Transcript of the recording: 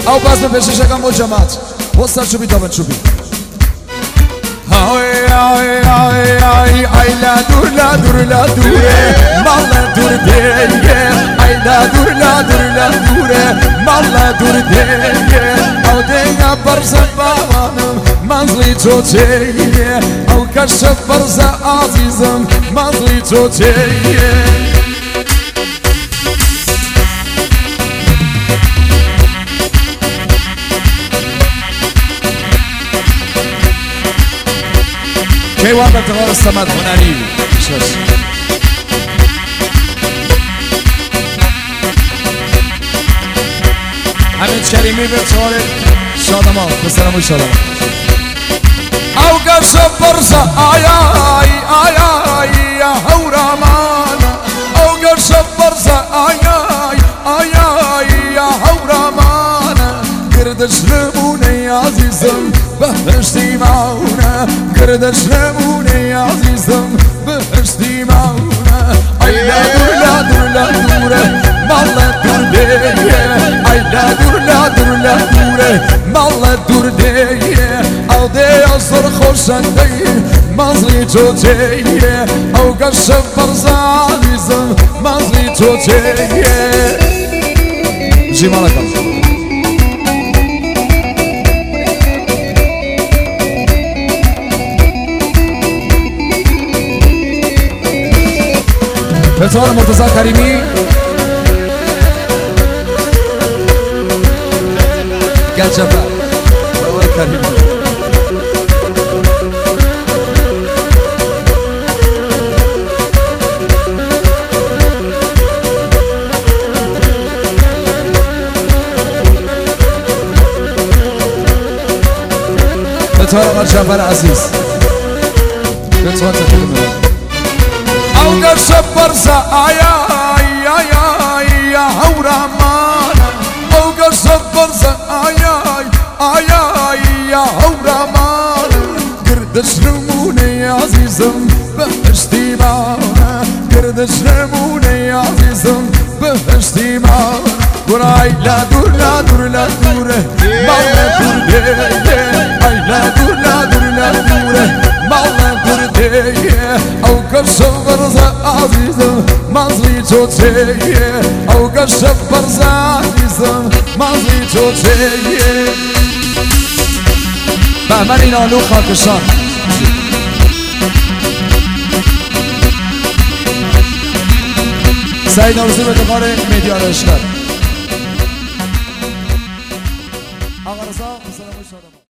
او باز به پیشش کم با جماعت وسط چوبی تا چوبی آی آی آی آی آی لا دور لا دور لا دوره مالا دور دیگه آی لا دور لا دور لا دوره مالا دور دیگه او دیگه برزه بابانم منزلی تو تیگه او کشف برزه عزیزم منزلی تو تیگه کیوان به افتخار صمد هنری همین کریمی به افتخار شادمان پسرمون شادمان او گشت برزه آی آی آی آی هورامان او گشت برزه آی آی آی آی هورامان گردش نمونه عزیزم بهشتی مونه گردش نمونه عزیزم بهشتی مونه ای لا دور لا دور لا دوره مالا دور دیگه ای لا دور لا دور لا دوره مالا دور دیگه او دی اصر خوشنده منزلی تو تیگه او گشت برزه عزیزم منزلی تو تیگه جیمالا کن افتخار مرتضی کریمی گلجفر آقای کریمی افتخار آقای جعفر عزیز افتخار تقدیم او گشت برزه آی آی آی آی هورامان او گشت برزه آی آی آی آی هورامان گردش نمونه عزیزم بهشتی مانه گردش نمونه عزیزم بهشتی مانه برای لا دور لا دور لا دوره مالا دور دیگه ای لا دور لا دور لا دوره مالا دور دیگه او گشت برزه عزیزم منزلی تو تیگه او گشت برزه عزیزم منزلی تو تیگه بهمن این آلو خاکشان سعید آرزو به افتخار مهدی آرایشگر آقا رضا